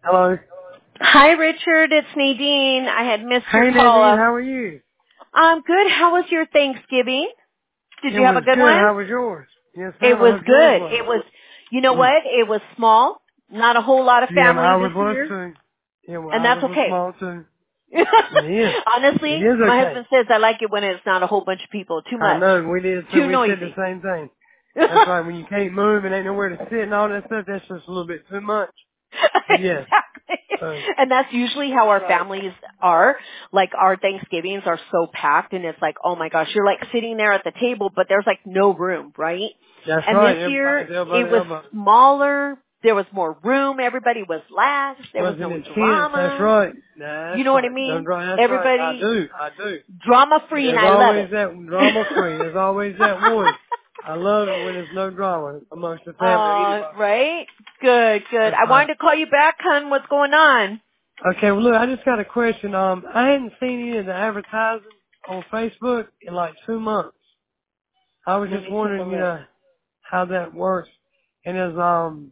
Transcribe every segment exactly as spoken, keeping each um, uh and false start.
Hello. Hi, Richard. It's Nadine. I had missed your Hey Nadine, call. how are you? I'm good. How was your Thanksgiving? Did It you have a was good good. one? How was yours? Yes, It ma'am. I was hope yours good. was. It was, you know Mm. what? It was small. Not a whole lot of Yeah, family ours this was year, too. Yeah, well, and that's ours was okay. small too. It is. It Honestly, is my okay. husband says I like it when it's not a whole bunch of people. Too I much. know. We did too. Too We said the noisy. same thing. That's right. When you can't move and ain't nowhere to sit and all that stuff, that's just a little bit too much. But yes. Exactly. So, And that's usually how our families are. Like our Thanksgivings are so packed and it's like, oh my gosh, you're like sitting there at the table, but there's like no room, right? that's And this right. Everybody's year elbow it to was elbow. smaller. There was more room. Everybody was lax. There was Wasn't no it tense? That's drama. right. Nah, You that's know what I right. No mean? drama. That's right. I Everybody do. I do. drama free and There's I love always it. that drama free. There's always that one. I love it when there's no drama amongst the family or uh, anybody. right? Good, good. That's I right. wanted to call you back, hon. What's going on? Okay, well look, I just got a question. Um, I hadn't seen any of the advertising on Facebook in like two months. I was Let just me take a wondering, you look. know, how that works. And as um,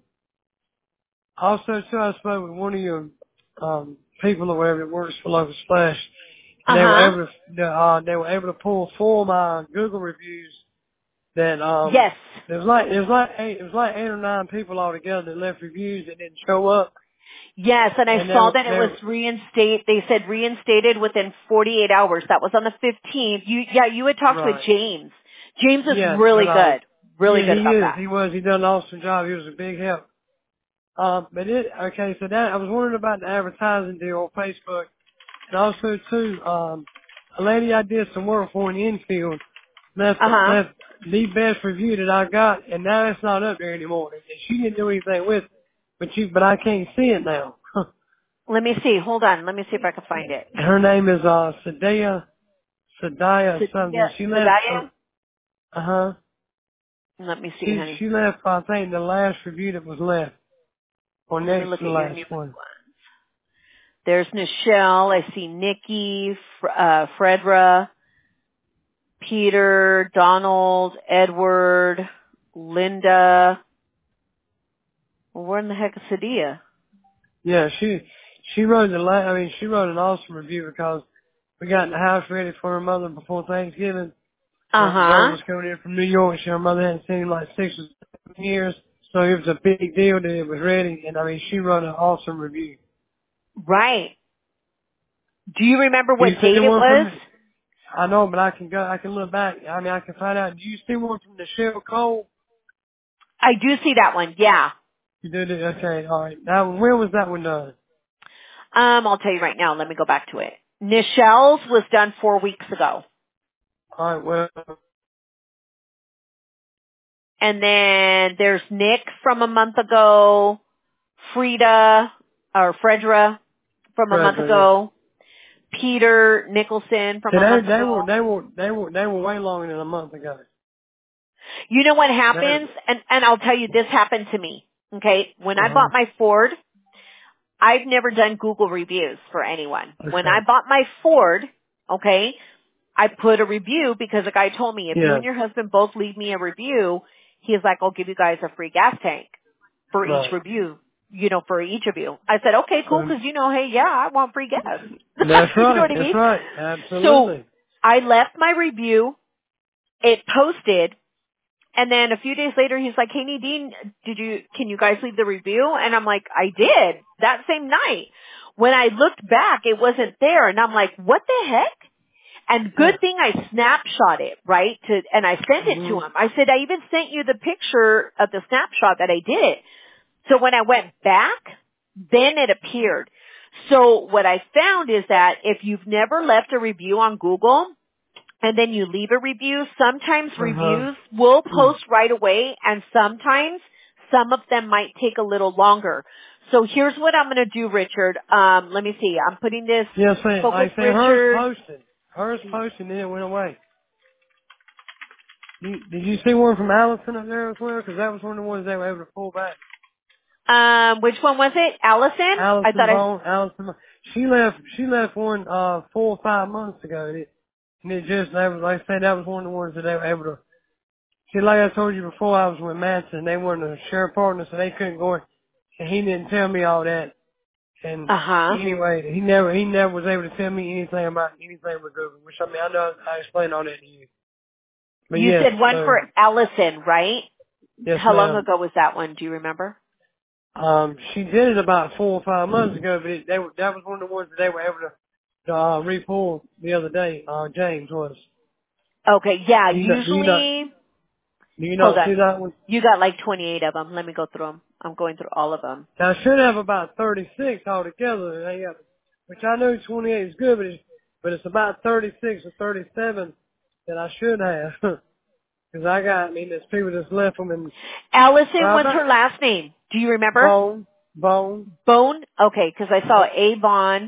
also too, I spoke with one of your um people or whatever that works for Local Splash, and they were Uh-huh. able to, uh, they were able to pull four of my Google reviews that um Yes. there was like there was like eight it was like eight or nine people altogether that left reviews that didn't show up, Yes, and I and they saw were that it they was were reinstate. They said reinstated within forty-eight hours. That was on the fifteenth. You, yeah, you had talked with right. James. James is Yes, really but um good. Really yeah, good he about is that. he was he done an awesome job. He was a big help. Um, but it okay, so that I was wondering about the advertising deal on Facebook, and also too um a lady I did some work for in the infield left Uh-huh. left the best review that I got, and now it's not up there anymore. And she didn't do anything with it, but you but I can't see it now. Let me see. Hold on. Let me see if I can find it. Her name is uh Sadaya Sadaya Sadia, something. She left Sadia? uh huh. Let me see, She honey. she left I think the last review that was left. Or Let me next look to the at your last new one. one. There's Nichelle. I see Nikki, Fr- uh, Fredra, Peter, Donald, Edward, Linda. Well, where in the heck is Sadia? Yeah, she she wrote the la I mean she wrote an awesome review because we got the house ready for her mother before Thanksgiving. Her brother Uh-huh. was coming in from New York. She her mother hadn't seen him like six or seven years. So it was a big deal that it was ready, and I mean she wrote an awesome review. Right. Do you remember Do you what see the date it one was? from I know, but I can go I can look back. I mean I can find out. Do you see one from Michelle Cole? I do see that one, yeah. You did it, okay, all right. Now when was that one done? Um, I'll tell you right now. Let me go back to it. Nichelle's was done four weeks ago. All right, well And then there's Nick from a month ago, Frida, or Fredra from a month Frederick, yeah. ago, Peter Nicholson from See, a they month they ago. were they were they were they were way longer than a month ago. You know what That, happens? And, and I'll tell you, this happened to me. Okay? When uh I huh. bought my Ford, I've never done Google reviews for anyone. When I Okay. bought my Ford, okay, I put a review because the guy told me, if you Yeah. and your husband both leave me a review, he's like, I'll give you guys a free gas tank for each Right. review, you know, for each of you. I said, okay, cool, So because, you know, hey, yeah, I want free gas. that's You know right. what I That's mean? right. So Absolutely. I left my review. It posted. And then a few days later, he's like, hey, Nadine, did you, can you guys leave the review? And I'm like, I did that same night. When I looked back, it wasn't there. And I'm like, what the heck? And Yeah. good thing I snapshot it, right? To, and I sent it to Mhm. him. I said, I even sent you the picture of the snapshot that I did it. So when I went back, then it appeared. So what I found is that if you've never left a review on Google, and then you leave a review, sometimes Uh huh. reviews will post right away, and sometimes some of them might take a little longer. So here's what I'm going to do, Richard. Um, let me see. I'm putting this, Yeah. Say spoke with I say hers Richard. posted. Hers posted and then it went away. You, did you see one from Allison up there as well? Because that was one of the ones they were able to pull back. Um, which one was it? Allison? I Allison thought I, Bone. Allison. Bone. She left. She left one uh four or five months ago. And it, and it just that was like I said that was one of the ones that they were able to. See, like I told you before, I was with Manson. They weren't a share partner, so they couldn't go in. And he didn't tell me all that. And Uh huh. anyway, he never he never was able to tell me anything about anything with Google. Which I mean, I know I explained all that to you. But You yes, said one so for Allison, right? yes, How long ma'am. ago was that one? Do you remember? Um, she did it about four or five months ago, but it, they were, that was one of the ones that they were able to, to uh, re-pull the other day. Uh, James was. Okay, yeah, Do you not? Do you not? usually, Do you hold not see on. that one? You got like twenty-eight of them. Let me go through them. I'm going through all of them. Now, I should have about thirty-six altogether. And I got, which I know twenty-eight is good, but it's, but it's about thirty-six or thirty-seven that I should have. Because I got, I mean, there's people that's left them in, Allison, well, what's about her last name? Do you remember? Bone, Bone. Bone? Okay, because I saw Yep. Avon.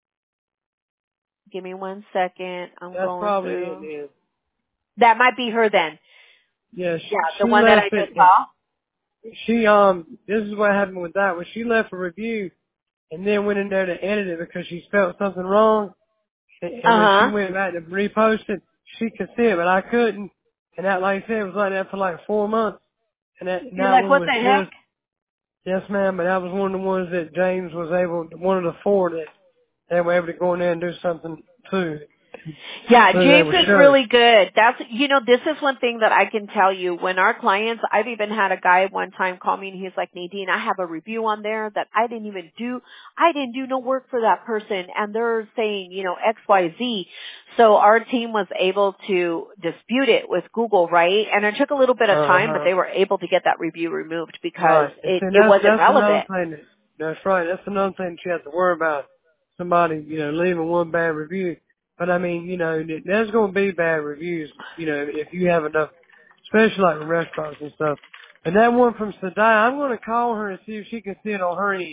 Give me one second. I'm That's going probably it through. then. That might be her then. Yeah, Yeah, she, the she one that I left it, just and saw. she, um, this is what happened with that, was she left a review and then went in there to edit it because she spelled something wrong. And, and when she Uh-huh. went back to repost it, she could see it, but I couldn't. And that, like I said, was like that for like four months. And that, and You're that like, one what was the heck? just, yes ma'am, but that was one of the ones that James was able, one of the four that they were able to go in there and do something to. Yeah, So they James were is showing. really good. That's, you know, this is one thing that I can tell you. When our clients, I've even had a guy one time call me and he's like, Nadine, I have a review on there that I didn't even do, I didn't do no work for that person and they're saying, you know, X, Y, Z. So our team was able to dispute it with Google, right? And it took a little bit of time, but Uh-huh. they were able to get that review removed because Right. And it, see, it that's, wasn't that's another relevant. thing that, that's right. That's another thing that you have to worry about. Somebody, you know, leaving one bad review. But I mean, you know, th- there's going to be bad reviews, you know, if you have enough, especially like in restaurants and stuff. And that one from Sadai, I'm going to call her and see if she can see it on her end.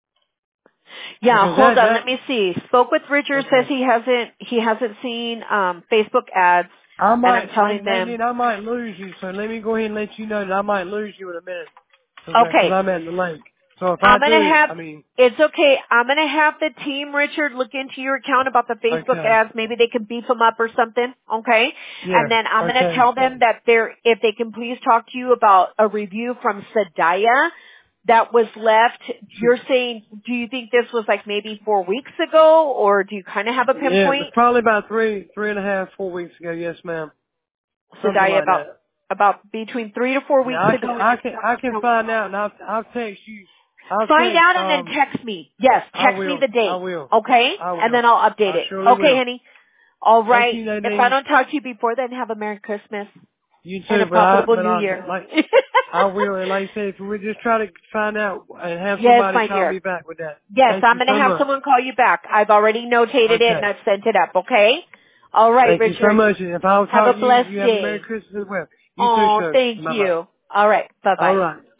Yeah, Because hold that, on. that, Let me see. Spoke with Richard. Says okay. he hasn't he hasn't seen um, Facebook ads, I and I'm might, I, telling them, Nadine, I might lose you, so let me go ahead and let you know that I might lose you in a minute. Because okay, I'm at the lake. So if I I'm gonna do, have. I mean, It's okay. I'm gonna have the team, Richard, look into your account about the Facebook okay. ads. Maybe they can beef them up or something. Okay, Yeah, and then I'm gonna okay. tell them that they're if they can please talk to you about a review from Sadaya that was left. You're saying, do you think this was like maybe four weeks ago, or do you kind of have a Yeah, it was pinpoint? probably about three, three and a half, four weeks ago. Yes, ma'am. Something Sadaya like about that. about between three to four Yeah, weeks I can, ago. And I it's can, not I can telling find out, and I'll, I'll text you. I'll Find text. out and then Um, text me. Yes, I text me will. the I date. will. Okay? I And then will. I'll update I it. surely Okay, will. honey? All Thank right. you, If I Nadine. don't talk to you before then, have a Merry Christmas You and too, a but I, profitable but New I, Year. like, I will. And like I said, if we just try to find out and have Yes, somebody my call me dear. back with that. Yes, Thank I'm you going to so have much. someone call you back. I've already notated it and Okay. I've sent it up, okay? All right, Thank you so Richard. much. And if I don't Have talk a to you, blessed you have a Merry day. Christmas as well. You too, Oh, sir. thank Bye bye. you. All right. All Bye-bye. right.